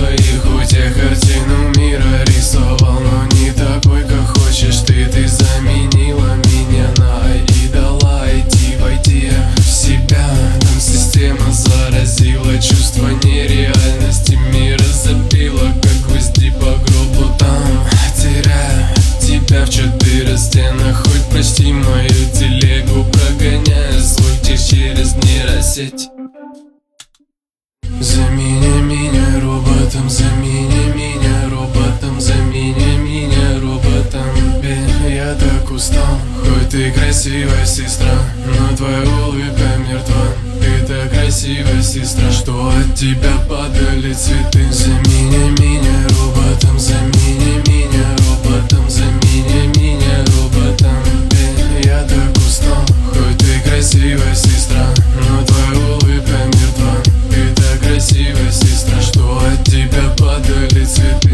своих утех картину мира рисовал, но не такой, как хочешь ты. Ты заменила меня на идола. Иди, войди в себя, там система заразила. Чувство нереальности мира забило, как гвозди по гробу. Там теряю тебя в 4 стенах. Хоть прости мою телегу, прогоняя злой тишь через нейросеть. Замени меня роботом, замени меня роботом, замени меня роботом. Я так устал, хоть ты красивая сестра, но твоя улыбка мертва. Ты так красивая сестра, что от тебя падали цветы. Замени меня роботом, замени меня роботом, замени меня роботом. Я так устал, хоть ты красивая сестра, но твоя улыбка мертва. Ты так красивая сестра, что от тебя падали цветы.